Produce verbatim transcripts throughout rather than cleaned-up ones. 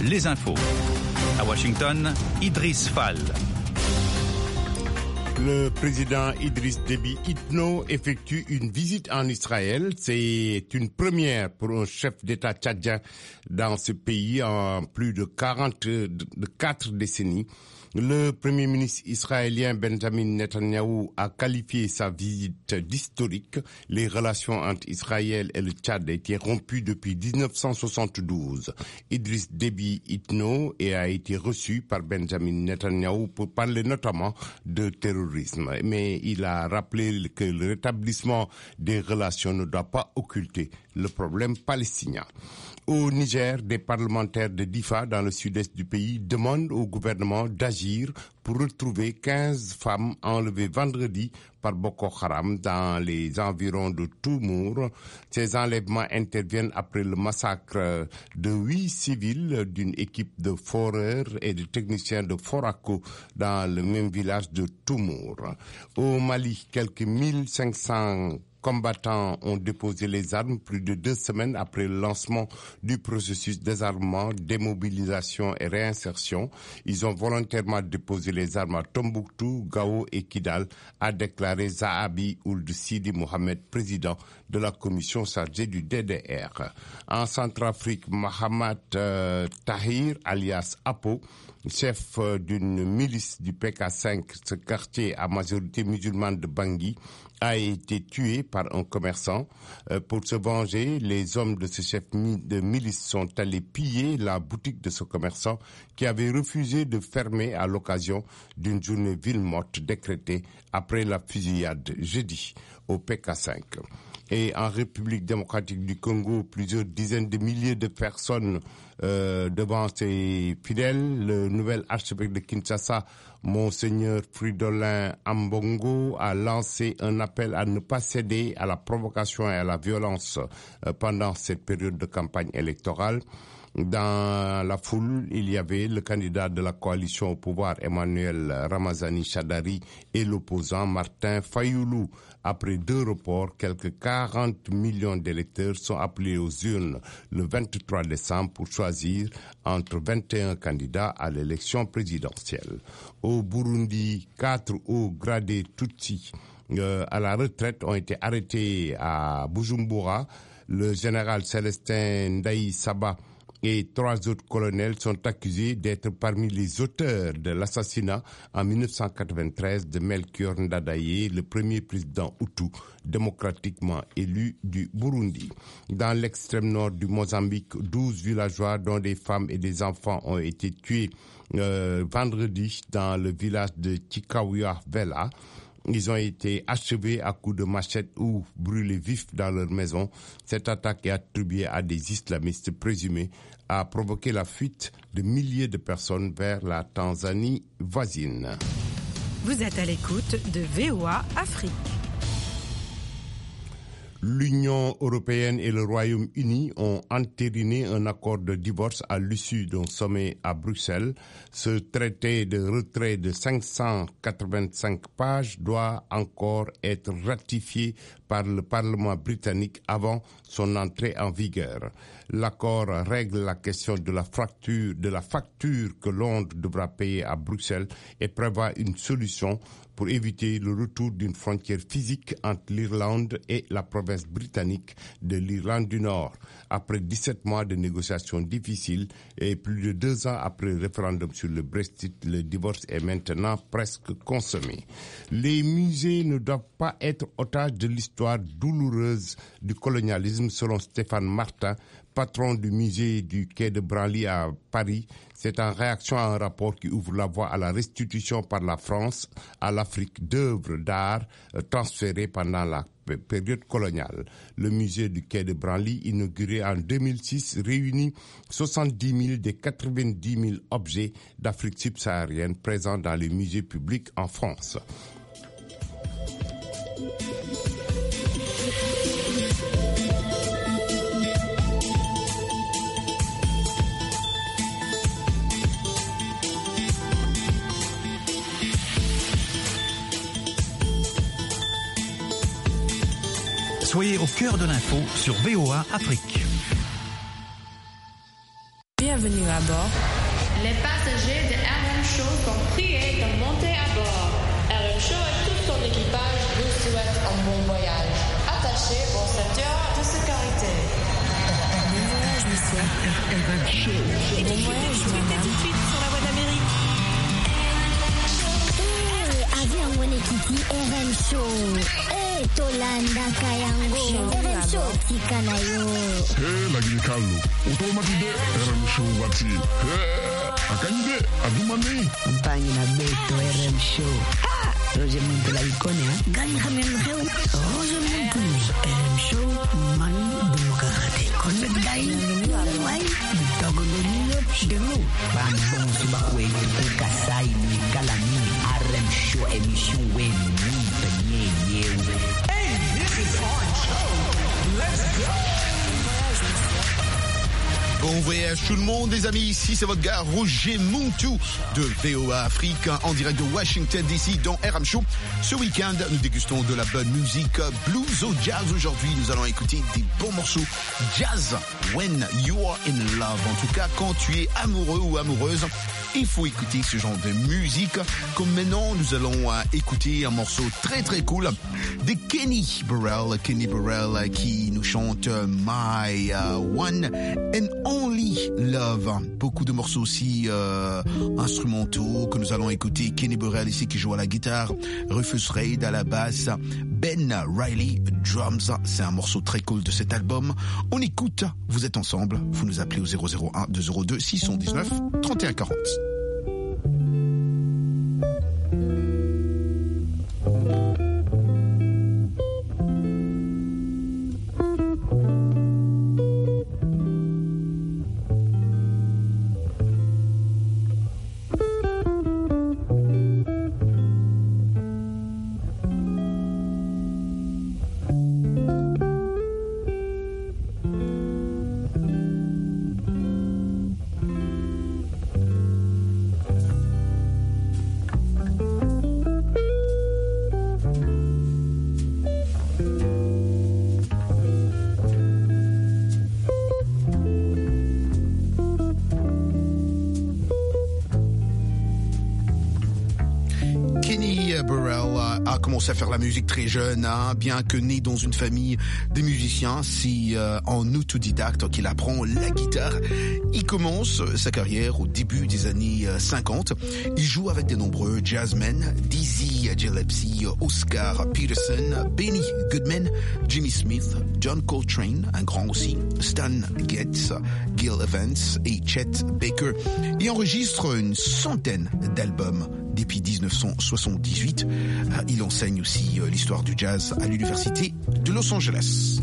les infos. À Washington, Idriss Fall. Le président Idriss Déby Itno effectue une visite en Israël. C'est une première pour un chef d'État tchadien dans ce pays en plus de quarante, de quatre décennies. Le premier ministre israélien Benjamin Netanyahou a qualifié sa visite d'historique. Les relations entre Israël et le Tchad étaient rompues depuis dix-neuf cent soixante-douze. Idriss Déby Itno a été reçu par Benjamin Netanyahou pour parler notamment de terrorisme. Mais il a rappelé que le rétablissement des relations ne doit pas occulter le problème palestinien. Au Niger, des parlementaires de Difa, dans le sud-est du pays, demandent au gouvernement d'agir pour retrouver quinze femmes enlevées vendredi par Boko Haram dans les environs de Toumour. Ces enlèvements interviennent après le massacre de huit civils d'une équipe de foreurs et de techniciens de Forako dans le même village de Toumour. Au Mali, quelques mille cinq cents combattants ont déposé les armes plus de deux semaines après le lancement du processus de désarmement, démobilisation et réinsertion. Ils ont volontairement déposé les armes à Tombouctou, Gao et Kidal, a déclaré Zahabi Ould Sidi Mohamed, président de la commission chargée du D D R. En Centrafrique, Mahamat euh, Tahir, alias Apo, chef euh, d'une milice du P K cinq, ce quartier à majorité musulmane de Bangui, a été tué par un commerçant. Euh, pour se venger, les hommes de ce chef de milice sont allés piller la boutique de ce commerçant qui avait refusé de fermer à l'occasion d'une journée ville morte décrétée après la fusillade jeudi au P K cinq. Et en République démocratique du Congo, plusieurs dizaines de milliers de personnes euh, devant ses fidèles. Le nouvel archevêque de Kinshasa, Monseigneur Fridolin Ambongo, a lancé un appel à ne pas céder à la provocation et à la violence euh, pendant cette période de campagne électorale. Dans la foule, il y avait le candidat de la coalition au pouvoir, Emmanuel Ramazani Chadari, et l'opposant Martin Fayoulou. Après deux reports, quelques quarante millions d'électeurs sont appelés aux urnes le vingt-trois décembre pour choisir entre vingt et un candidats à l'élection présidentielle. Au Burundi, quatre hauts gradés Tutsis euh, à la retraite ont été arrêtés à Bujumbura. Le général Célestin Ndaï Saba et trois autres colonels sont accusés d'être parmi les auteurs de l'assassinat en mille neuf cent quatre-vingt-treize de Melchior Ndadaye, le premier président Hutu démocratiquement élu du Burundi. Dans l'extrême nord du Mozambique, douze villageois, dont des femmes et des enfants, ont été tués euh, vendredi dans le village de Chikawia Vela. Ils ont été achevés à coups de machette ou brûlés vifs dans leur maison. Cette attaque est attribuée à des islamistes présumés, a provoqué la fuite de milliers de personnes vers la Tanzanie voisine. Vous êtes à l'écoute de V O A Afrique. L'Union européenne et le Royaume-Uni ont entériné un accord de divorce à l'issue d'un sommet à Bruxelles. Ce traité de retrait de cinq cent quatre-vingt-cinq pages doit encore être ratifié par le Parlement britannique avant son entrée en vigueur. L'accord règle la question de la fracture, de la facture que Londres devra payer à Bruxelles et prévoit une solution pour éviter le retour d'une frontière physique entre l'Irlande et la province britannique de l'Irlande du Nord. Après dix-sept mois de négociations difficiles et plus de deux ans après le référendum sur le Brexit, le divorce est maintenant presque consommé. Les musées ne doivent pas être otages de l'histoire douloureuse du colonialisme, selon Stéphane Martin, patron du musée du Quai de Branly à Paris. C'est en réaction à un rapport qui ouvre la voie à la restitution par la France à l'Afrique d'œuvres d'art transférées pendant la période coloniale. Le musée du Quai de Branly, inauguré en deux mille six, réunit soixante-dix mille des quatre-vingt-dix mille objets d'Afrique subsaharienne présents dans les musées publics en France. Soyez au cœur de l'info sur V O A Afrique. Bienvenue Bienvenue à bord. Les passagers de R M Show sont priés de monter à bord. R M Show et tout son équipage vous souhaitent un bon voyage. Attachez vos ceintures de sécurité. Bon voyage, monsieur. R M Show. Et bon voyage, madame. Tout de suite sur la voie d'Amérique. Eh, avion wene kiti R M Show. Eh, tolanda kayango. R M Show tika na yo. Eh, lagi Carlo. Automatique R M Show wati. Eh, akanyide adumani. Mpanye na beto R M Show. Ah, Roger Muntu la ikone ha. Gani khamen kheu. Roger Muntu. R M Show man demokrate. Connect dai. Wai. Bitogo ndonyo delu. Bambon subakwe kasai ni kalami. R M Show émission wen ni penye yewe. Hey, this is Orange Show. Let's go. Bon voyage tout le monde, les amis. Ici, c'est votre gars Roger Muntu de V O A Afrique en direct de Washington D C dans R M Show. Ce week-end, nous dégustons de la bonne musique blues au jazz. Aujourd'hui, nous allons écouter des bons morceaux jazz when you are in love. En tout cas, quand tu es amoureux ou amoureuse, il faut écouter ce genre de musique. Comme maintenant, nous allons euh, écouter un morceau très très cool de Kenny Burrell. Kenny Burrell qui nous chante My uh, One and Only Love. Beaucoup de morceaux aussi euh, instrumentaux que nous allons écouter. Kenny Burrell ici qui joue à la guitare, Rufus Reid à la basse, Ben Riley drums. C'est un morceau très cool de cet album. On écoute, vous êtes ensemble, vous nous appelez au zéro zéro un deux zéro deux six un neuf trente et un quarante. À faire la musique très jeune, hein, bien que né dans une famille de musiciens, c'est euh, en autodidacte qu'il apprend la guitare. Il commence sa carrière au début des années cinquante. Il joue avec de nombreux jazzmen, Dizzy Gillespie, Oscar Peterson, Benny Goodman, Jimmy Smith, John Coltrane, un grand aussi, Stan Getz, Gil Evans et Chet Baker. Il enregistre une centaine d'albums. Depuis dix-neuf cent soixante-dix-huit, il enseigne aussi l'histoire du jazz à l'université de Los Angeles.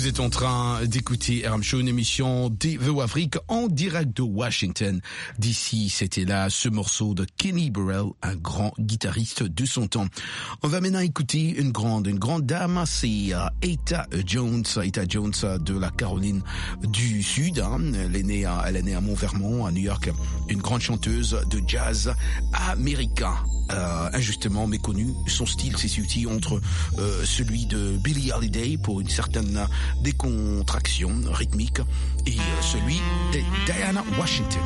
êtes en train d'écouter R M Show, une émission des V O Afrique en direct de Washington. D'ici, c'était là ce morceau de Kenny Burrell, un grand guitariste de son temps. On va maintenant écouter une grande, une grande dame, c'est uh, Etta Jones, Etta Jones de la Caroline du Sud. Hein. Elle est née à, elle est née à Mont-Vermont, à New York, une grande chanteuse de jazz américain. Euh, injustement méconnu. Son style s'est situé entre euh, celui de Billie Holiday pour une certaine décontraction rythmique et euh, celui de Diana Washington.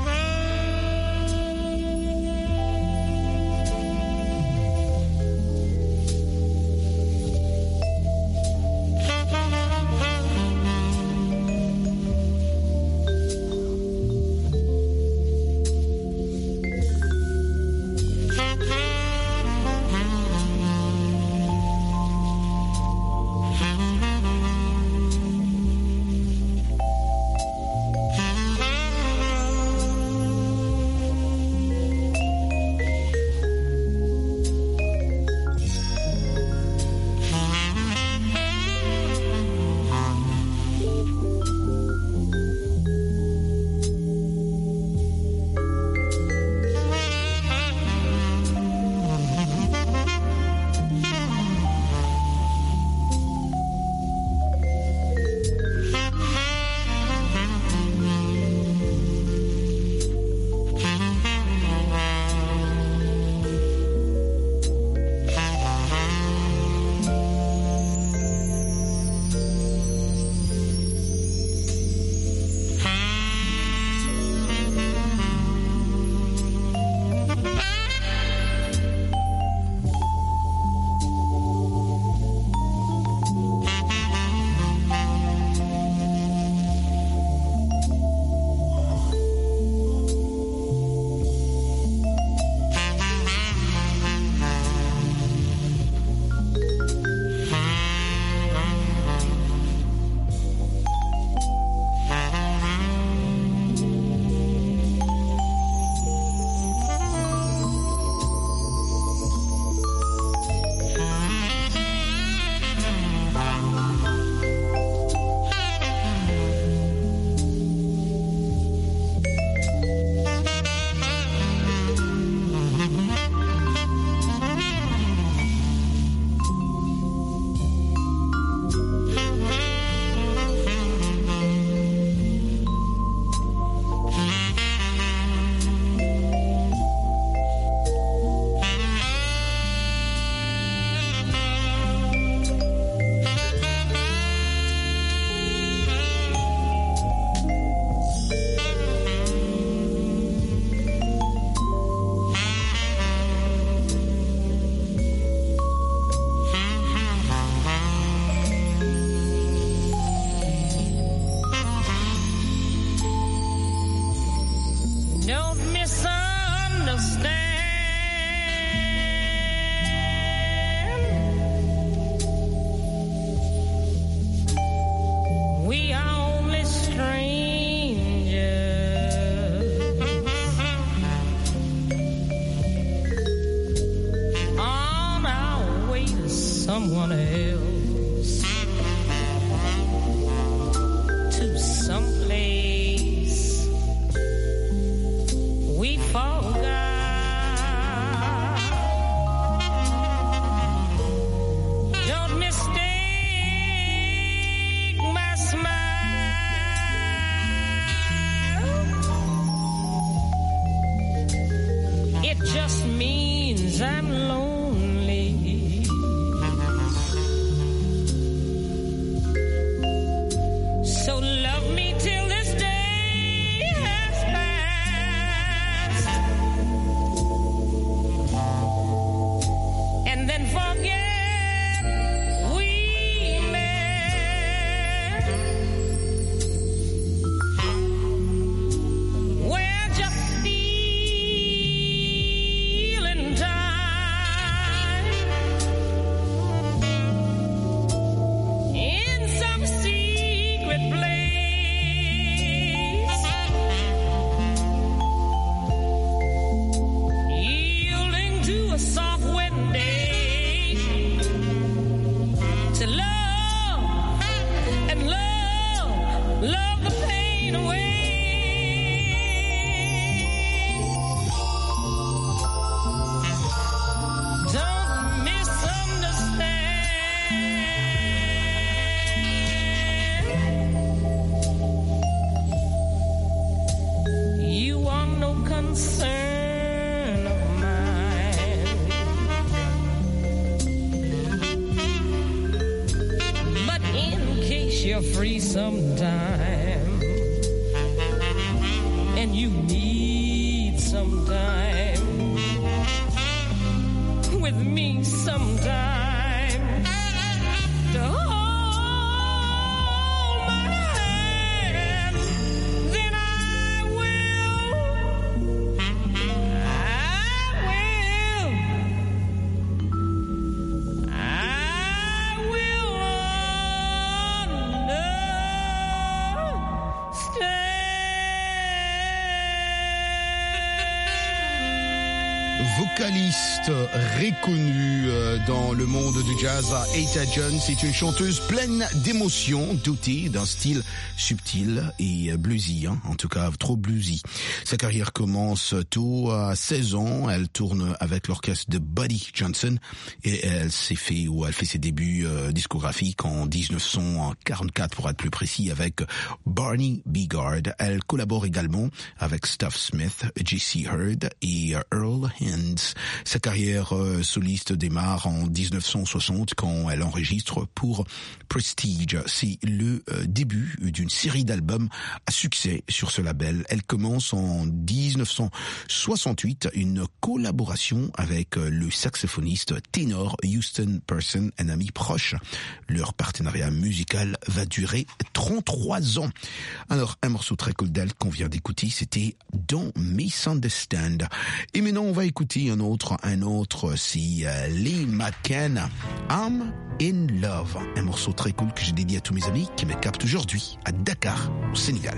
guess you're free sometime, and you need some time with me sometime to hold my hand. Then I will, I will, I will understand. Vocaliste reconnue dans le monde du jazz, Etta Jones est une chanteuse pleine d'émotions, dotée d'un style subtil et bluesy, hein, en tout cas trop bluesy. Sa carrière commence tôt, à seize ans, elle tourne avec l'orchestre de Buddy Johnson et elle s'est fait ou elle fait ses débuts euh, discographiques en dix-neuf cent quarante-quatre pour être plus précis avec Barney Bigard. Elle collabore également avec Stuff Smith, J C Heard et Earl Hines. Sa carrière euh, soliste démarre en dix-neuf cent soixante quand elle enregistre pour Prestige. C'est le euh, début d'une série d'albums à succès sur ce label. Elle commence en dix-neuf cent soixante-huit une collaboration avec euh, le saxophoniste ténor Houston Person, un ami proche. Leur partenariat musical va durer trente-trois ans. Alors, un morceau très cool d'elle qu'on vient d'écouter, c'était Don't Misunderstand. Et maintenant, on va écouter un autre, un autre, c'est euh, Lee McCann, I'm in Love. Un morceau très cool que j'ai dédié à tous mes amis qui me captent aujourd'hui à Dakar, au Sénégal.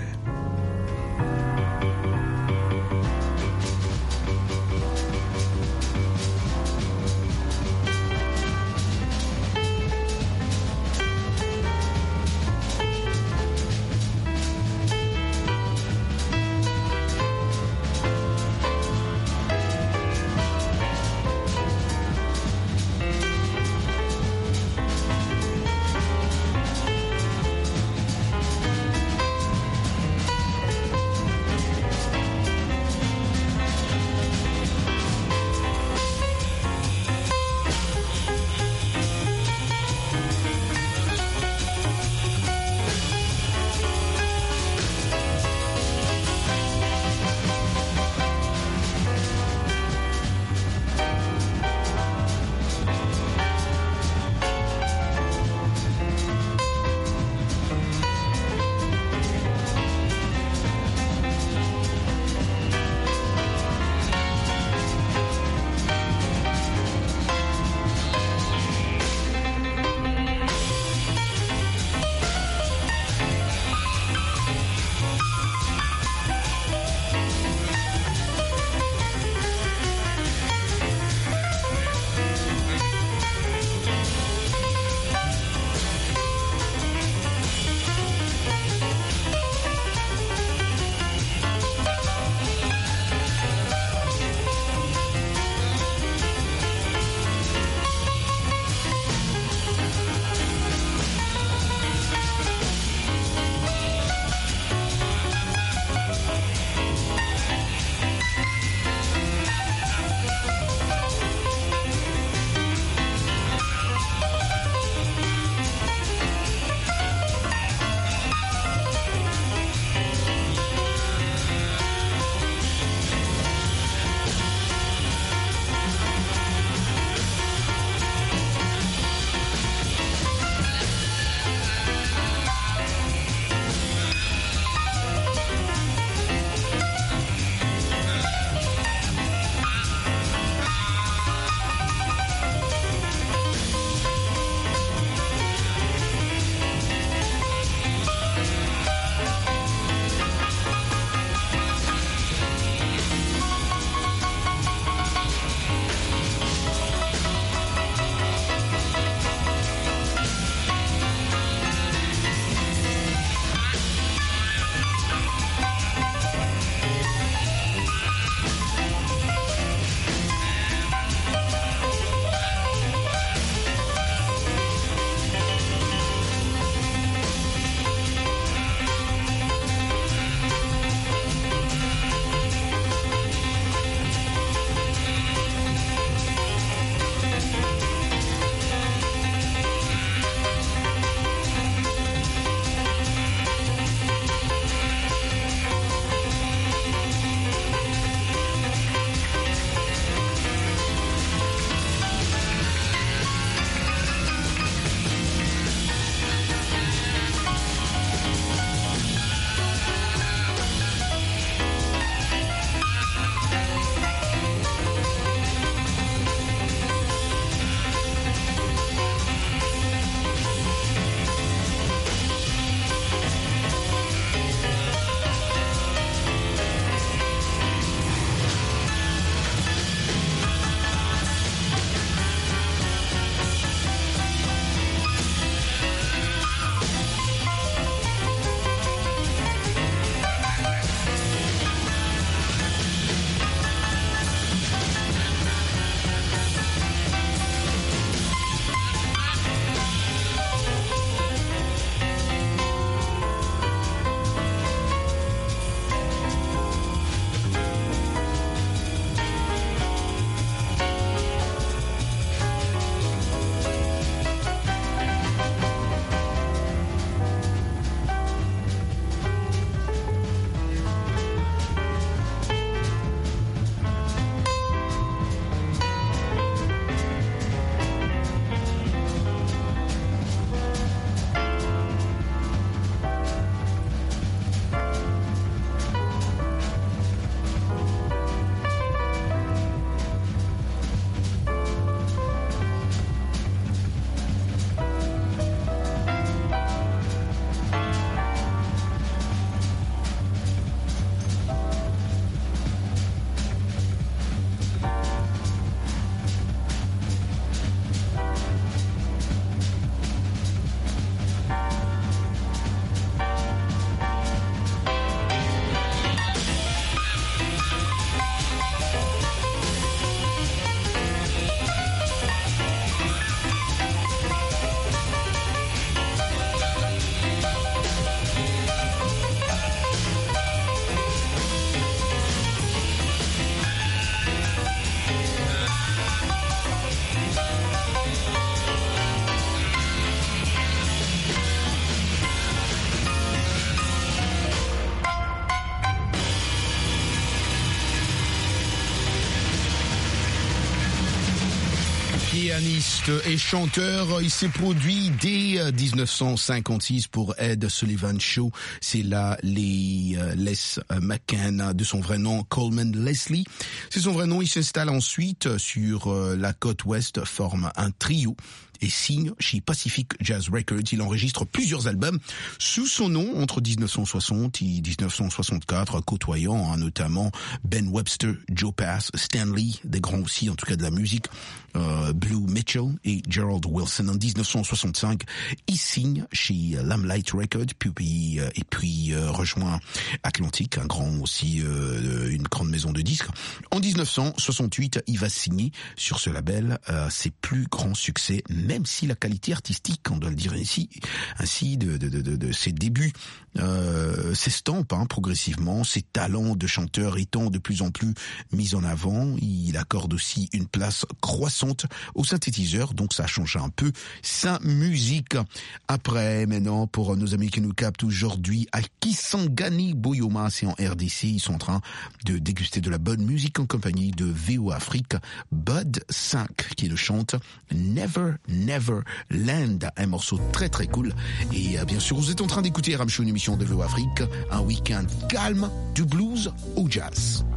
Pianiste et chanteur, il s'est produit dès dix-neuf cent cinquante-six pour Ed Sullivan Show. C'est là les euh, Les McCann, de son vrai nom Coleman Leslie. C'est son vrai nom. Il s'installe ensuite sur euh, la côte ouest, forme un trio et signe chez Pacific Jazz Records. Il enregistre plusieurs albums sous son nom entre dix-neuf cent soixante et dix-neuf cent soixante-quatre, côtoyant hein, notamment Ben Webster, Joe Pass, Stanley, des grands aussi en tout cas de la musique, euh, Blue Mitchell et Gerald Wilson. En dix-neuf cent soixante-cinq, il signe chez Limelight Records, puis euh, et puis euh, rejoint Atlantic, un grand aussi euh, une grande maison de disques. En dix-neuf cent soixante-huit, il va signer sur ce label euh, ses plus grands succès, même si la qualité artistique, on doit le dire ainsi, ainsi de, de, de, de, de ses débuts euh, s'estampe hein, progressivement, ses talents de chanteur étant de plus en plus mis en avant. Il accorde aussi une place croissante au synthétiseur, donc ça change un peu sa musique. Après, maintenant, pour nos amis qui nous captent aujourd'hui, à Kisangani Boyoma, c'est en R D C, ils sont en train de déguster de la bonne musique en compagnie de V O A Afrique, Bud cinq qui le chante Never Never Land, un morceau très très cool. Et euh, bien sûr, vous êtes en train d'écouter Ram Show, une émission de V O A Afrique, un week-end calme du blues au jazz.